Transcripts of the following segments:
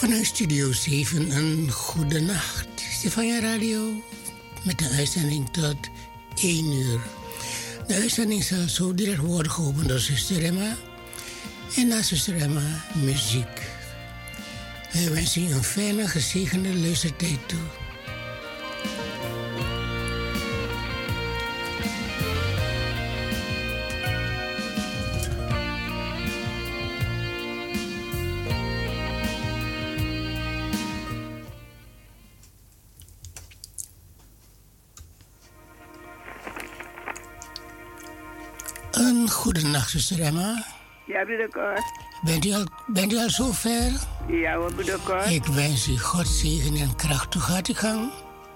Vanuit Studio 7 een goede nacht. Stefania Radio met de uitzending tot 1 uur. De uitzending zal zo direct worden geopend door zuster Emma. En na zuster Emma muziek. Wij wensen u een fijne, gezegende luistertijd toe. Goedenacht, zuster Emma. Ja, broeder Cor. Bent u al zover? Ja hoor, broeder Cor. Ik wens u God zegen en kracht. Hoe gaat uw gang?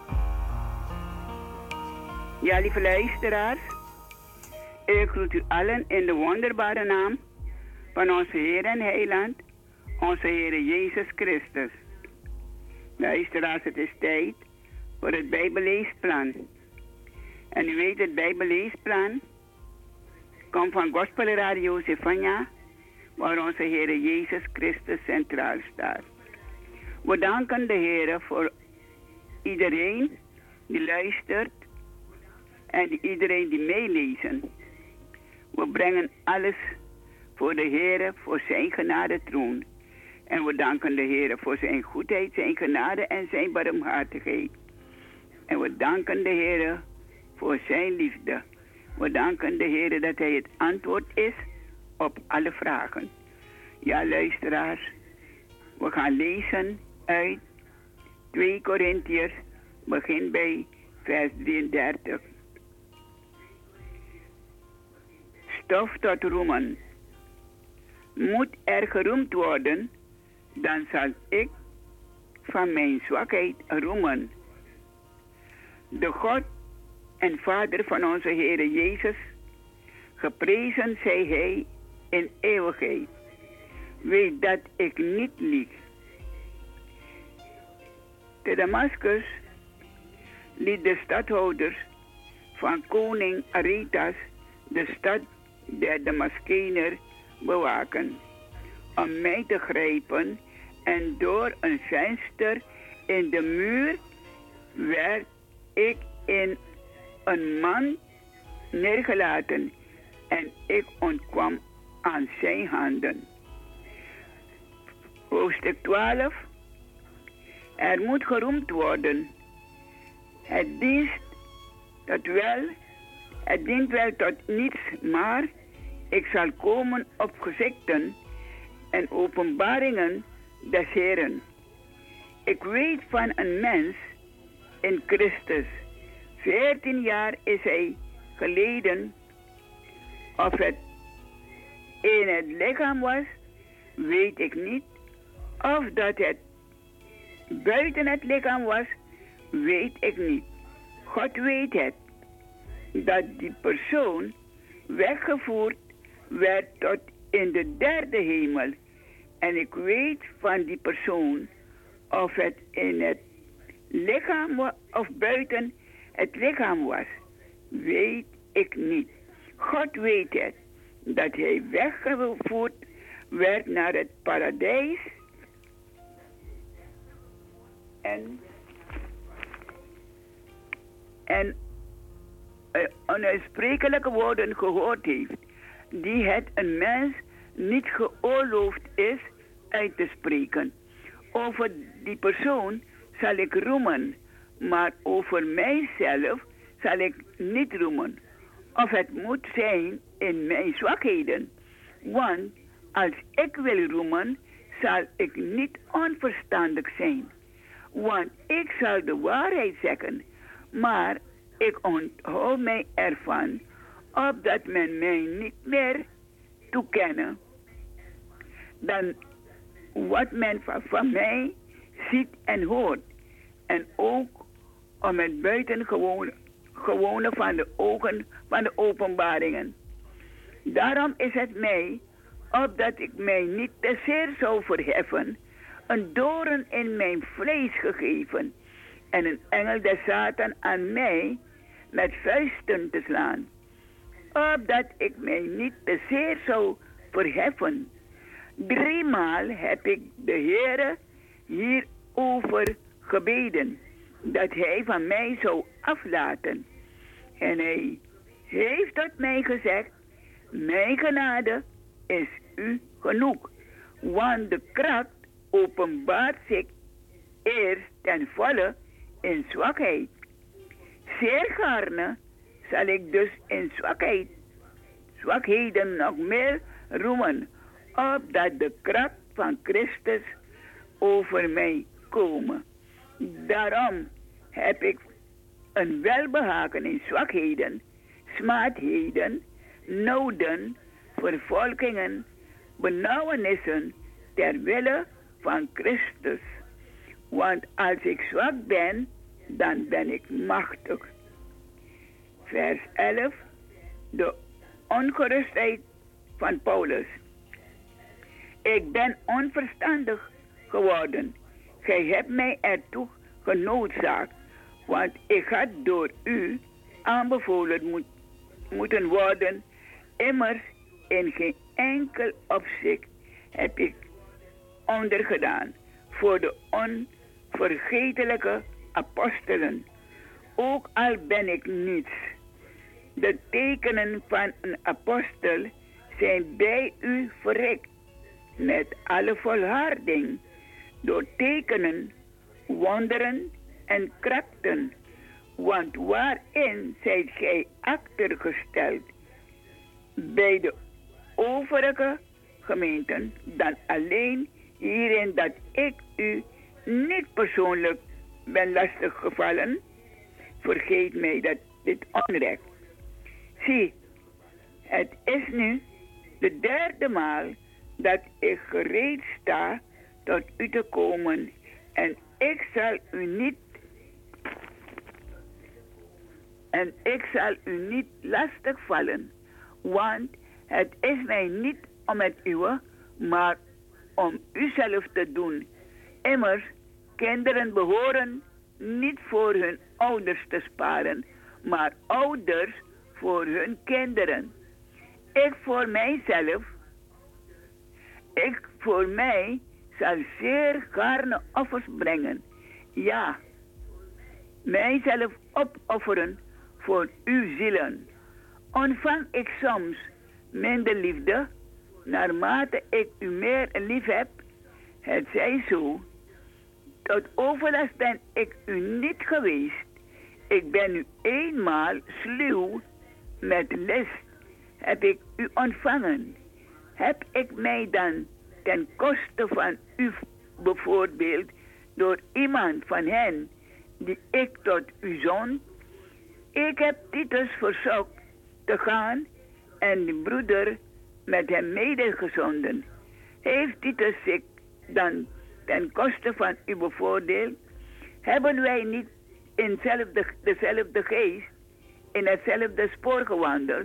Ja, lieve luisteraars. Ik groet u allen in de wonderbare naam van onze Heer en Heiland, onze Heer Jezus Christus. Luisteraars, het is tijd voor het Bijbelleesplan. En u weet, het Bijbelleesplan komt van Gospel Radio Stefania, waar onze Heer Jezus Christus centraal staat. We danken de Heer voor iedereen die luistert en iedereen die meelezen. We brengen alles voor de Heer, voor zijn genade troon. En we danken de Heer voor zijn goedheid, zijn genade en zijn barmhartigheid. En we danken de Heer voor zijn liefde. We danken de Heer dat hij het antwoord is op alle vragen. Ja, luisteraars, we gaan lezen uit 2 Korintiërs, begin bij vers 33. Stof tot roemen. Moet er geroemd worden, dan zal ik van mijn zwakheid roemen. De God en Vader van onze Heer Jezus, geprezen zij Hij in eeuwigheid. Weet dat ik niet lieg. Te Damascus liet de stadhouders van koning Aretas de stad der Damaskener bewaken, om mij te grijpen, en door een venster in de muur werd ik in een man neergelaten en ik ontkwam aan zijn handen. Hoofdstuk 12. Er moet geroemd worden. Het dient wel tot niets, maar ik zal komen op gezegden en openbaringen des Heren. Ik weet van een mens in Christus. 14 jaar is hij geleden. Of het in het lichaam was, weet ik niet. Of dat het buiten het lichaam was, weet ik niet. God weet het. Dat die persoon weggevoerd werd tot in de derde hemel. En ik weet van die persoon of het in het lichaam of buiten het lichaam was, weet ik niet. God weet het, dat hij weggevoerd werd naar het paradijs en onuitsprekelijke woorden gehoord heeft, die het een mens niet geoorloofd is uit te spreken. Over die persoon zal ik roemen, maar over mijzelf zal ik niet roemen. Of het moet zijn in mijn zwakheden. Want als ik wil roemen, zal ik niet onverstandig zijn. Want ik zal de waarheid zeggen, maar ik onthoud mij ervan, opdat men mij niet meer toekennen dan wat men van mij ziet en hoort. En ook om het buitengewone van de ogen van de openbaringen. Daarom is het mij, opdat ik mij niet te zeer zou verheffen, een doorn in mijn vlees gegeven en een engel des Satan aan mij met vuisten te slaan, opdat ik mij niet te zeer zou verheffen. 3 maal heb ik de Heere hierover gebeden, dat hij van mij zou aflaten. En hij heeft tot mij gezegd, mijn genade is u genoeg, want de kracht openbaart zich eerst ten volle in zwakheid. Zeer gaarne zal ik dus in zwakheden nog meer roemen, opdat de kracht van Christus over mij komen. Daarom heb ik een welbehagen in zwakheden, smaadheden, noden, vervolgingen, benauwenissen ter wille van Christus. Want als ik zwak ben, dan ben ik machtig. Vers 11. De ongerustheid van Paulus. Ik ben onverstandig geworden. Gij hebt mij ertoe genoodzaakt, want ik had door u aanbevolen moeten worden. Immers in geen enkel opzicht heb ik ondergedaan voor de onvergetelijke apostelen. Ook al ben ik niets. De tekenen van een apostel zijn bij u verricht met alle volharding door tekenen, wonderen en krachten. Want waarin zijt gij achtergesteld bij de overige gemeenten dan alleen hierin dat ik u niet persoonlijk ben lastiggevallen? Vergeet mij dat dit onrecht. Zie, het is nu de derde maal dat ik gereed sta tot u te komen en ik zal u niet lastig vallen, want het is mij niet om het uwe, maar om uzelf te doen. Immers, kinderen behoren niet voor hun ouders te sparen, maar ouders voor hun kinderen. Ik voor mij zal zeer gaarne offers brengen. Ja, mijzelf opofferen voor uw zielen. Ontvang ik soms minder liefde, naarmate ik u meer lief heb? Het zij zo. Tot overlast ben ik u niet geweest. Ik ben u eenmaal sluw met list. Heb ik u ontvangen? Heb ik mij dan ten koste van u bevoordeeld door iemand van hen die ik tot u zond? Ik heb Titus verzocht te gaan en de broeder met hem medegezonden. Heeft Titus zich dan ten koste van u bevoordeeld? Hebben wij niet in dezelfde geest, in hetzelfde spoor gewandeld?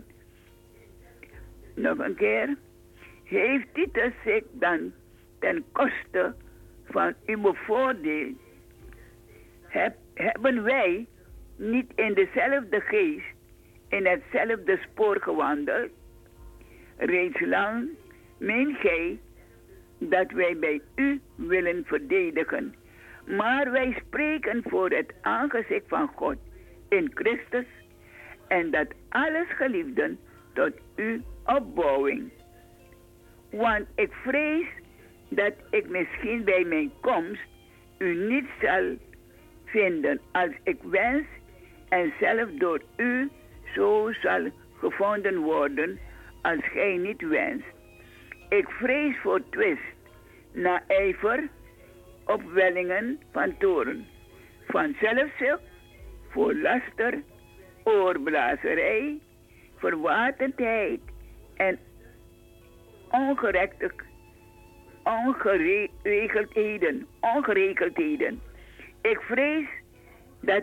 Nog een keer. Heeft Titus zich dan ten koste van u bevoordeeld? Hebben wij niet in dezelfde geest, in hetzelfde spoor gewandeld? Reeds lang meent gij dat wij bij u willen verdedigen. Maar wij spreken voor het aangezicht van God in Christus en dat alles geliefden tot uw opbouwing. Want ik vrees dat ik misschien bij mijn komst u niet zal vinden als ik wens en zelf door u zo zal gevonden worden als gij niet wenst. Ik vrees voor twist, naijver, opwellingen van toorn, van zelfzucht, voor laster, oorblazerij, verwatendheid en ongeregeldheden. Ik vrees dat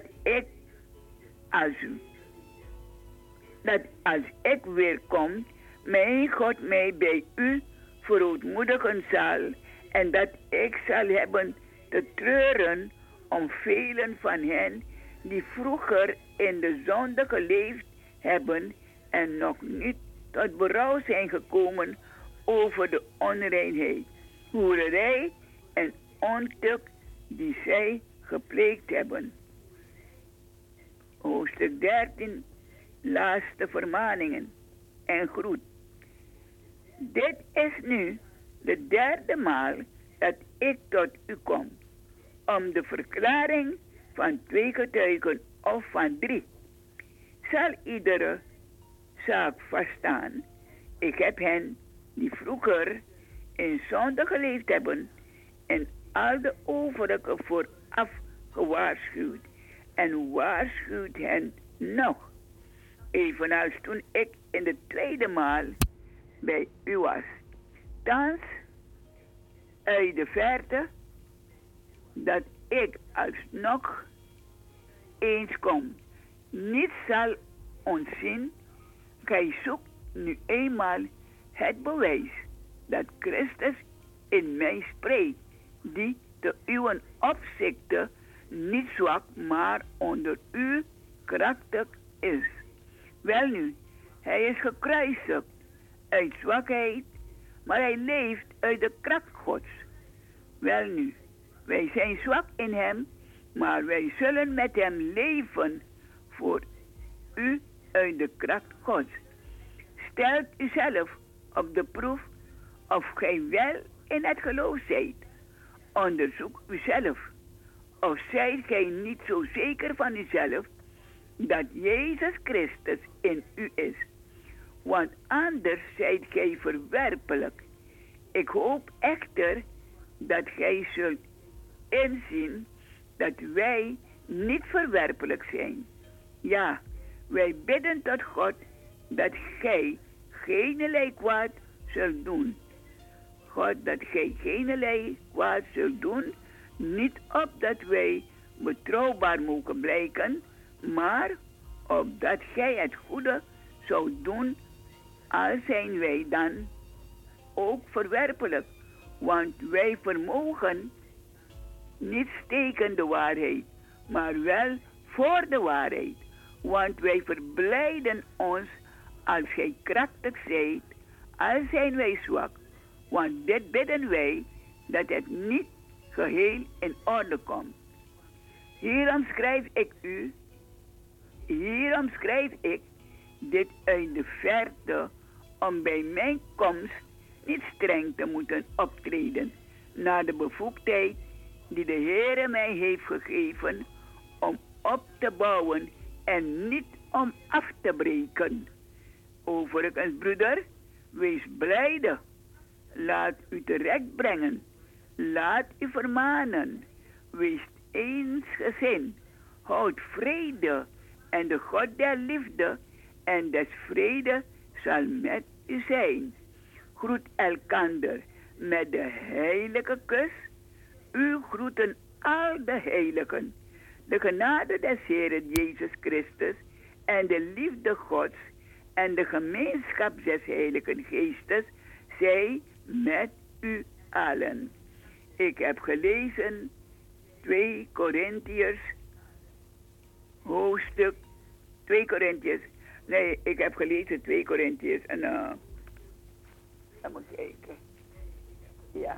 als ik weer kom, mijn God mij bij u verootmoedigen zal en dat ik zal hebben te treuren om velen van hen die vroeger in de zonde geleefd hebben en nog niet tot berouw zijn gekomen over de onreinheid, hoererij en ontucht die zij gepleegd hebben. Hoofdstuk 13, laatste vermaningen en groet. Dit is nu de derde maal dat ik tot u kom, om de verklaring van 2 getuigen of van 3. Zal iedere zaak vaststaan. Ik heb hen die vroeger in zonde geleefd hebben en al de overigen vooraf gewaarschuwd en waarschuwt hen nog, evenals toen ik in de tweede maal bij u was. Thans uit de verte dat ik alsnog eens kom. Niets zal ontzien. Gij zoekt nu eenmaal het bewijs dat Christus in mij spreekt, die te uw opzichte niet zwak, maar onder u krachtig is. Welnu, hij is gekruisigd uit zwakheid, maar hij leeft uit de kracht Gods. Welnu, wij zijn zwak in hem, maar wij zullen met hem leven voor u uit de kracht Gods. Stelt uzelf op de proef of gij wel in het geloof zijt. Onderzoek uzelf. Of zijt gij niet zo zeker van uzelf dat Jezus Christus in u is? Want anders zijt gij verwerpelijk. Ik hoop echter dat gij zult inzien dat wij niet verwerpelijk zijn. Ja, wij bidden tot God dat gij geen kwaad zult doen. God, dat gij geen kwaad zult doen, niet opdat wij betrouwbaar mogen blijken, maar opdat gij het goede zoudt doen, al zijn wij dan ook verwerpelijk. Want wij vermogen niet tegen de waarheid, maar wel voor de waarheid. Want wij verblijden ons als gij krachtig zijt, al zijn wij zwak. Want dit bidden wij, dat het niet geheel in orde komt. Hierom schrijf ik dit uit de verte, om bij mijn komst niet streng te moeten optreden, naar de bevoegdheid die de Heere mij heeft gegeven, om op te bouwen en niet om af te breken. Overigens, broeder, wees blijde. Laat u terecht brengen. Laat u vermanen. Wees eensgezind. Houd vrede. En de God der liefde en des vrede zal met u zijn. Groet elkander met de heilige kus. U groeten al de heiligen. De genade des Heeren Jezus Christus en de liefde Gods en de gemeenschap des Heiligen Geestes zij met u allen. Ik heb gelezen 2 Korintiërs, hoofdstuk 2 Korintiërs. Nee, ik heb gelezen 2 Korintiërs en dan moet ik kijken. Ja.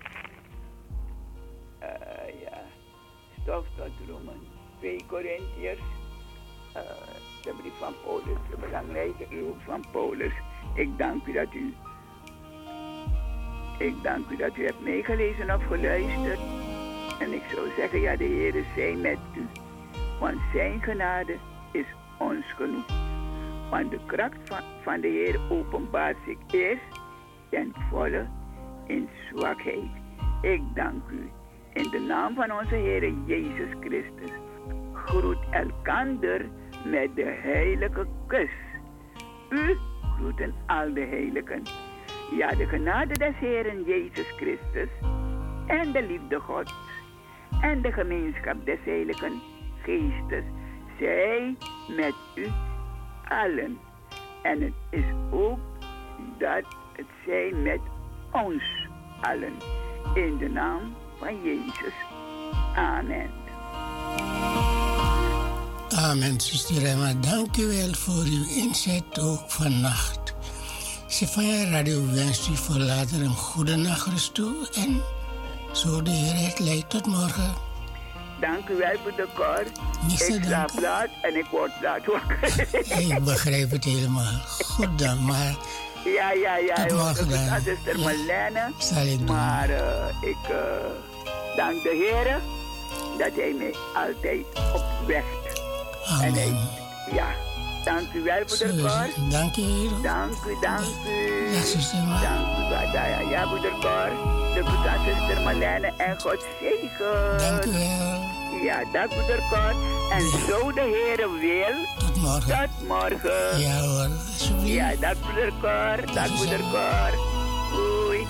Ja. Stof tot roemen. 2 Korintiërs. De brief van Paulus, de belangrijke brief van Paulus. Ik dank u dat u hebt meegelezen of geluisterd. En ik zou zeggen, ja, de Heer zij met u. Want zijn genade is ons genoeg. Want de kracht van de Heer openbaart zich eerst ten volle in zwakheid. Ik dank u. In de naam van onze Heer Jezus Christus. Groet elkander met de heilige kus. U groeten al de heiligen. Ja, de genade des Heeren Jezus Christus en de liefde Gods en de gemeenschap des Heiligen Geestes zij met u allen. En het is ook dat het zij met ons allen. In de naam van Jezus. Amen. Amen, zuster Emma. Dank u wel voor uw inzet ook vannacht. Sefania Radio wenst u voor later een goede nachtrust toe en Zo de Heer het leidt. Tot morgen. Dank u wel, broeder Cor. Ik slaap laat en ik word laat wakker. Ik begrijp het helemaal. Goed dan, maar... Ja. Tot morgen dan. Dat is er Marlene. Zal ik doen. Maar ik dank de Heer dat hij mij altijd opwekt. Amen. En dank u wel, broeder Cor. Dank u, Heer. Dank u. Ja, zuster. Dank u, ja, broeder Cor. De broeder zuster Marlene en God zegen. Dank u wel. Ja, dank broeder Cor. En zo de Heer wil. Tot morgen. Tot morgen. Ja hoor, alsjeblieft. Ja, dank broeder Cor. Dank broeder Cor. Doei.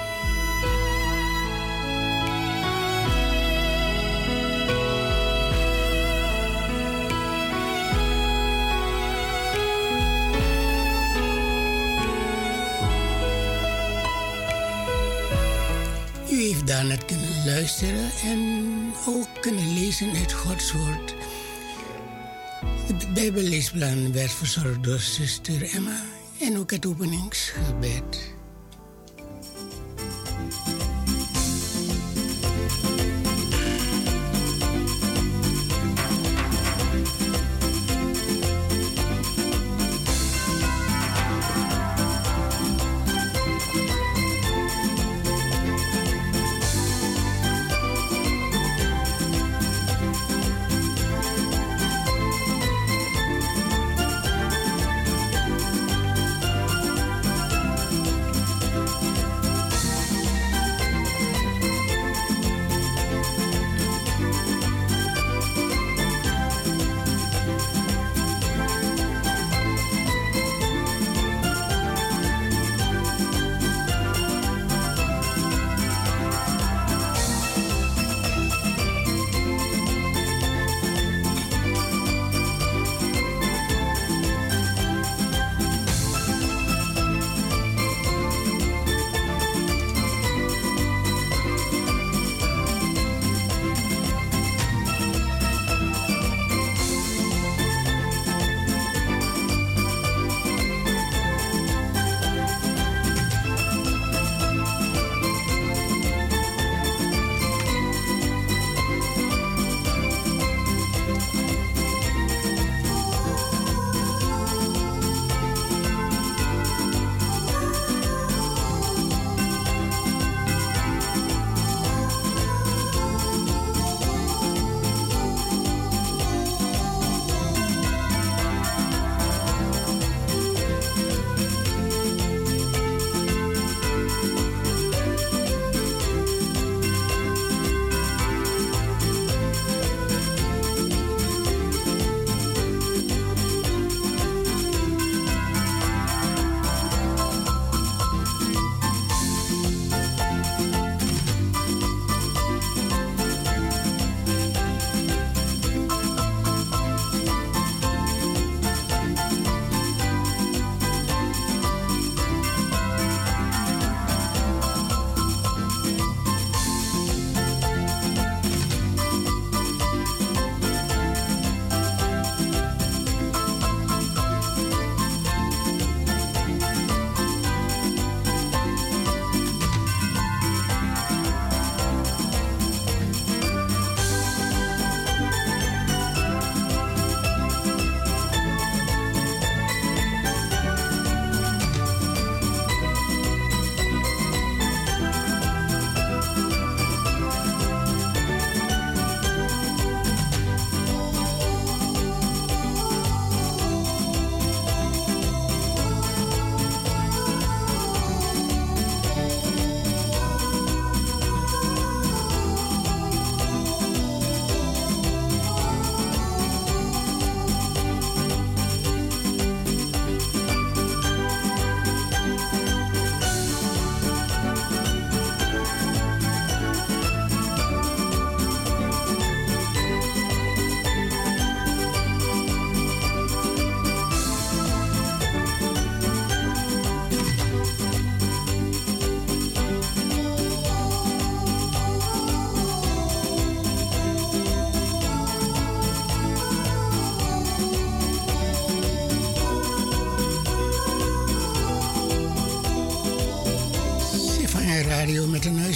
U heeft daarna kunnen luisteren en ook kunnen lezen uit Gods woord. Het Bijbelleesplan werd verzorgd door zuster Emma en ook het openingsgebed.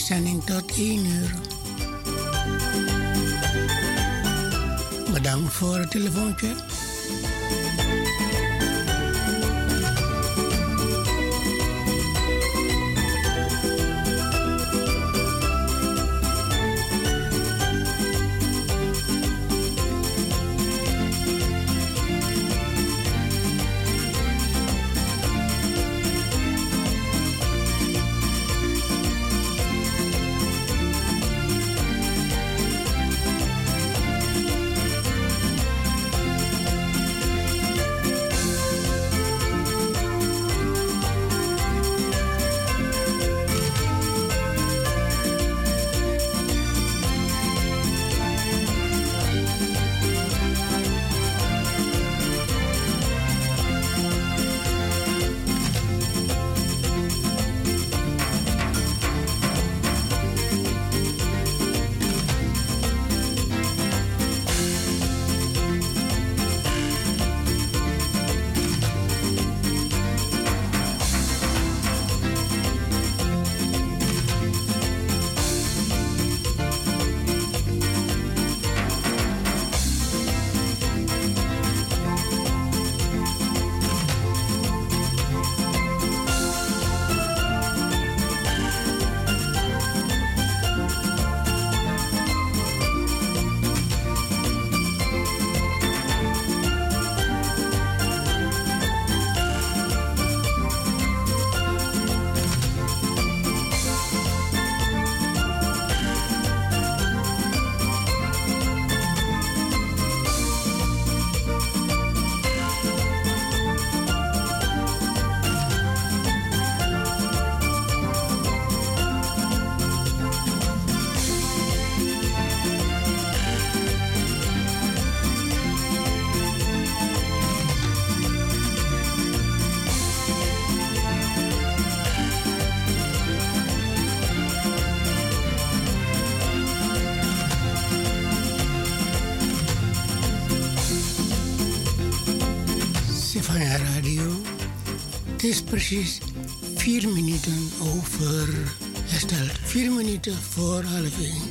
uitzending tot 1 uur. Bedankt voor het telefoontje. Stefania Radio. Het is precies 4 minuten over hersteld. 4 minuten voor 12:30.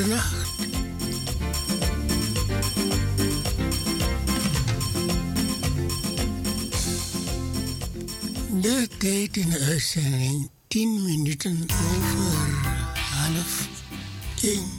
goedenacht. De tijd in de uitzending 10 minuten over 12:30.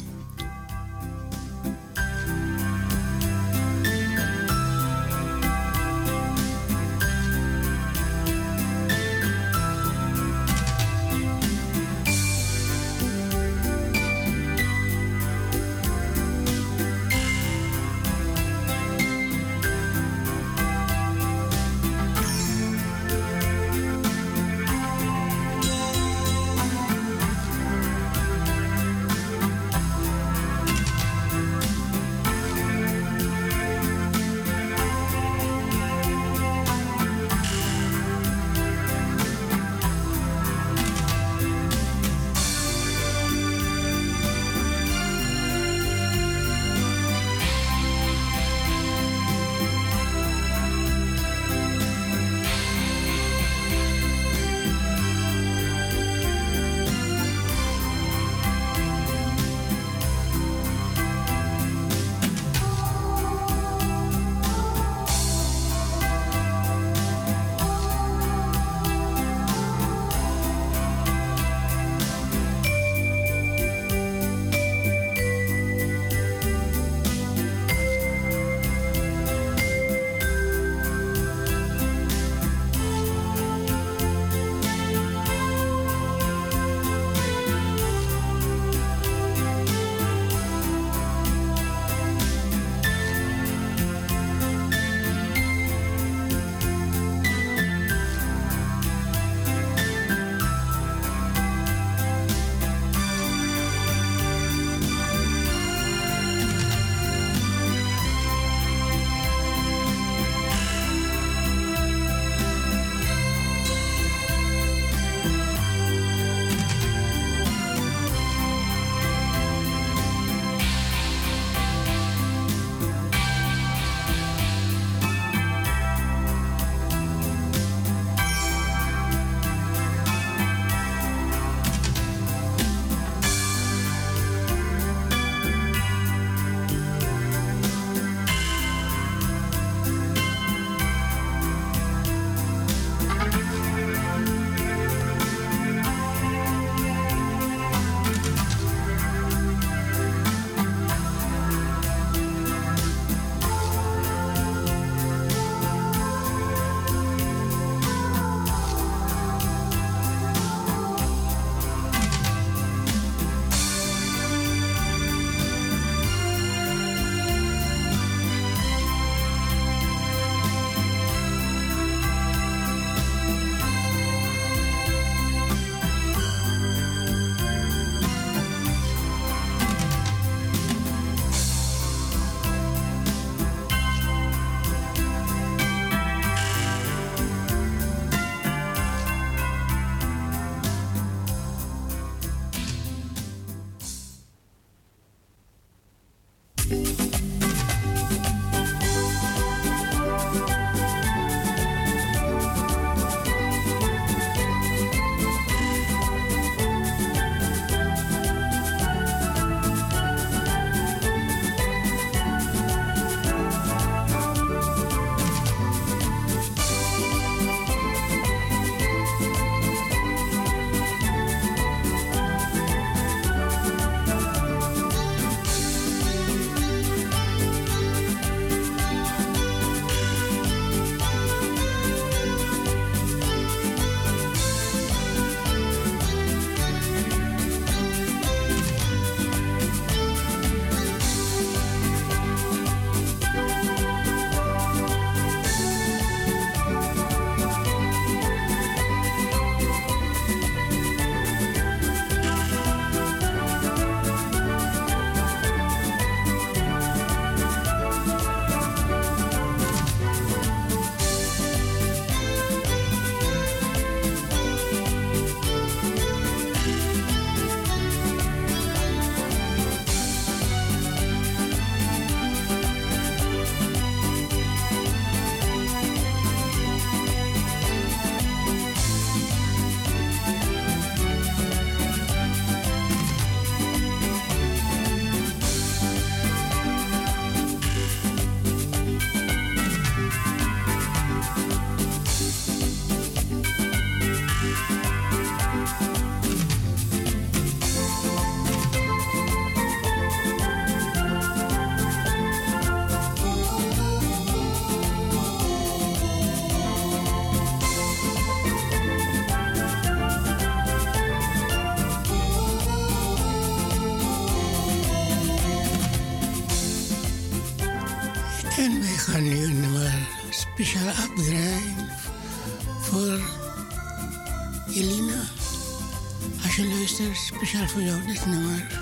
En wij gaan nu een nummer speciaal afdraaien voor Elina. Als je luistert, speciaal voor jou dit nummer.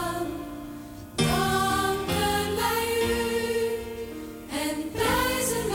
Danken wij u en prijzen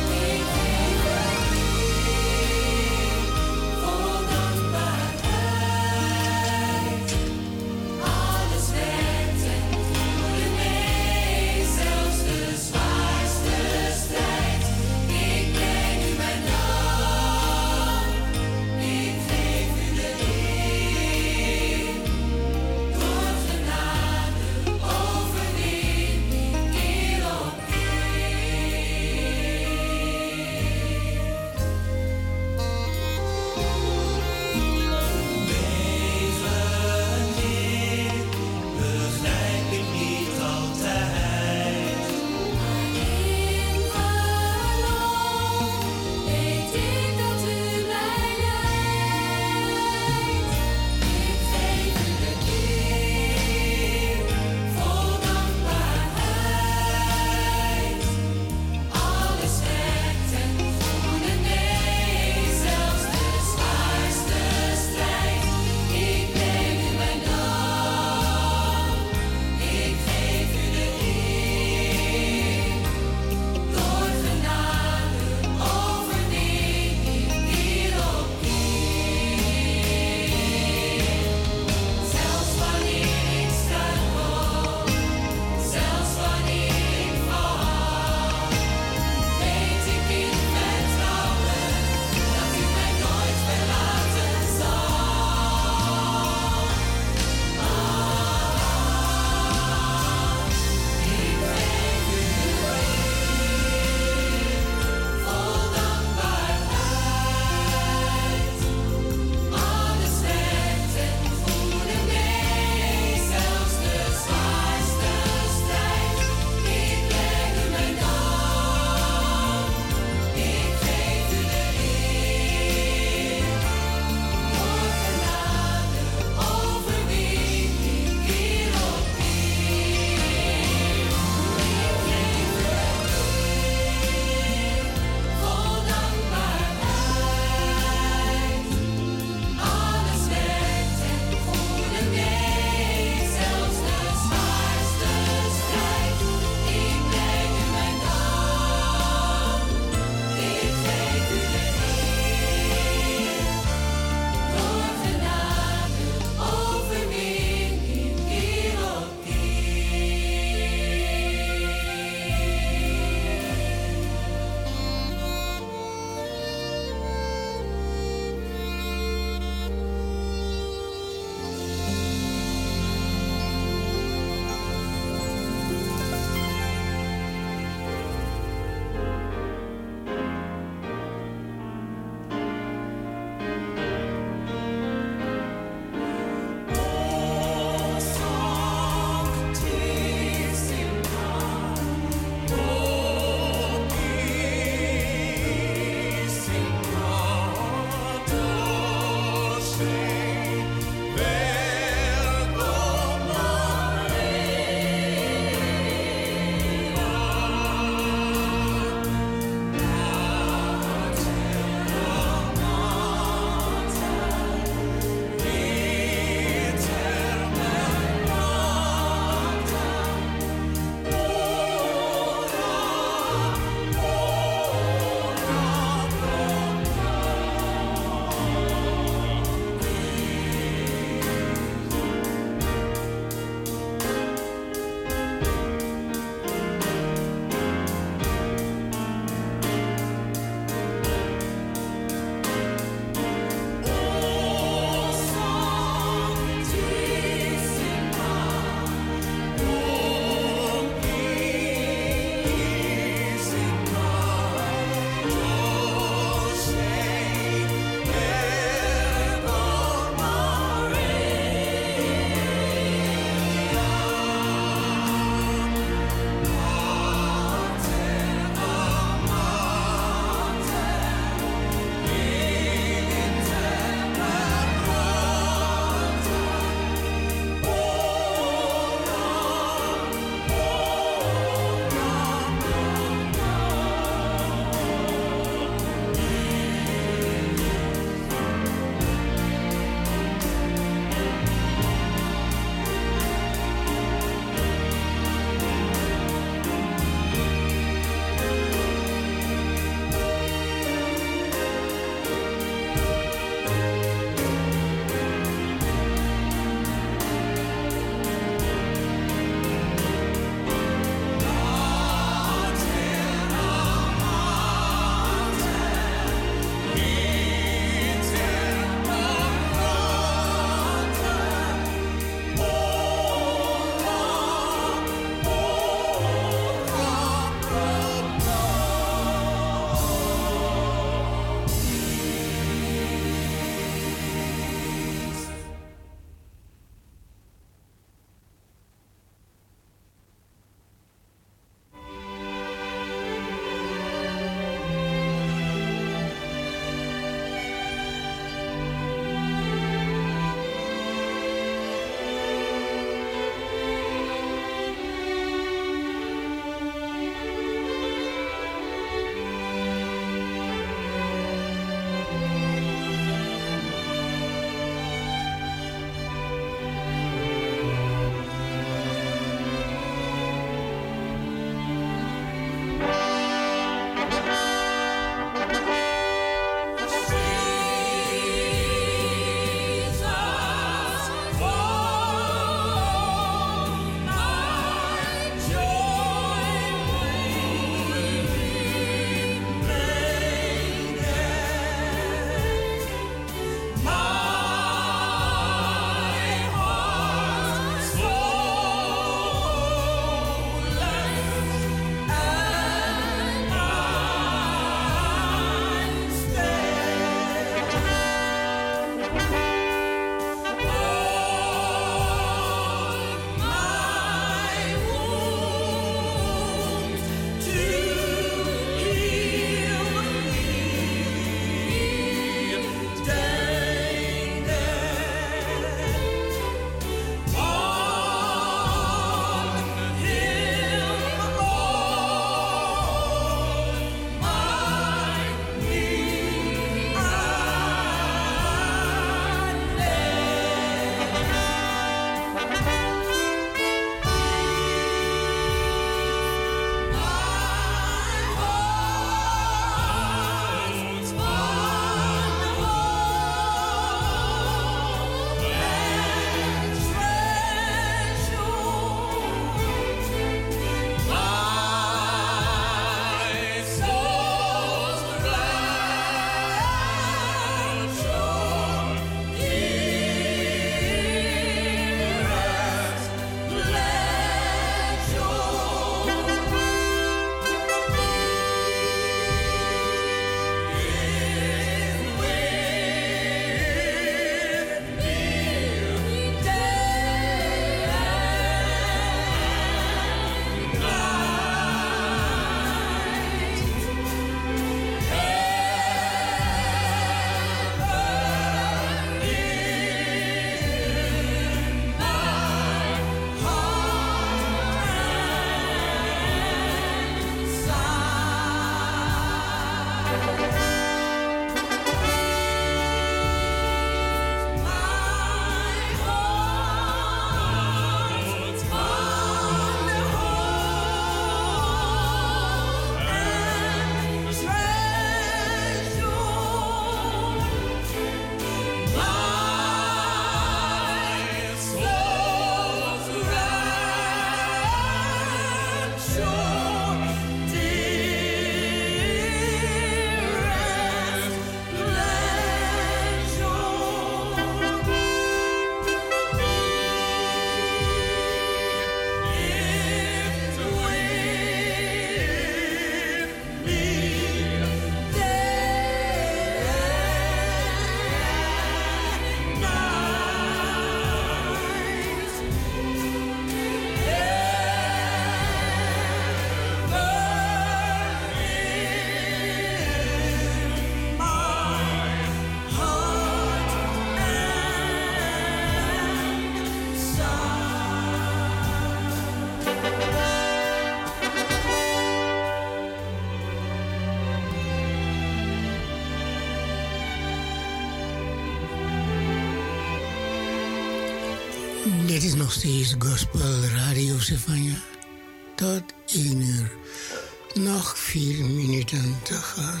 Dit is nog steeds Gospel Radio Stefania. Tot 1 uur. Nog 4 minuten te gaan.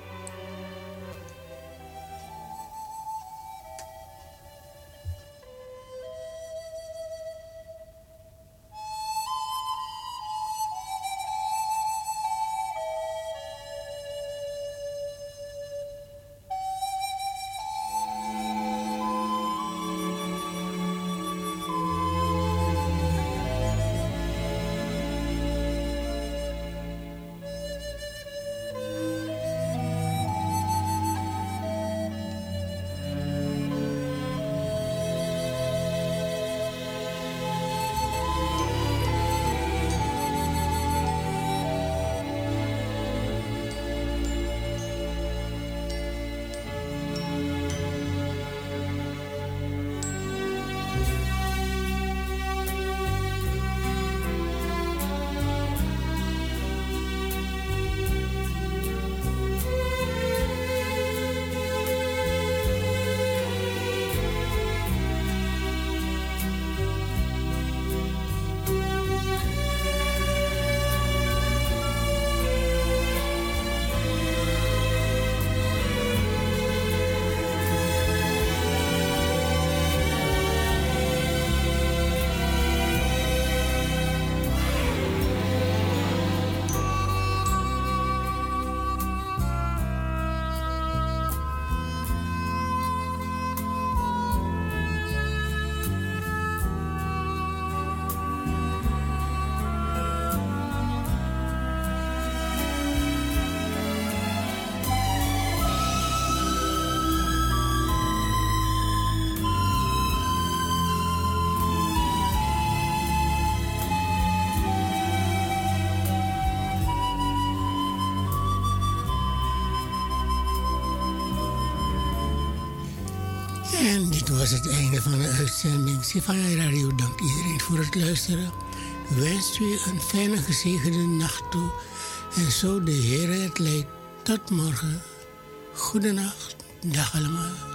En dit was het einde van de uitzending. Stefania Radio dankt iedereen voor het luisteren. Wenst u een fijne gezegende nacht toe. En zo de Heer het leidt. Tot morgen. Goedenacht. Dag allemaal.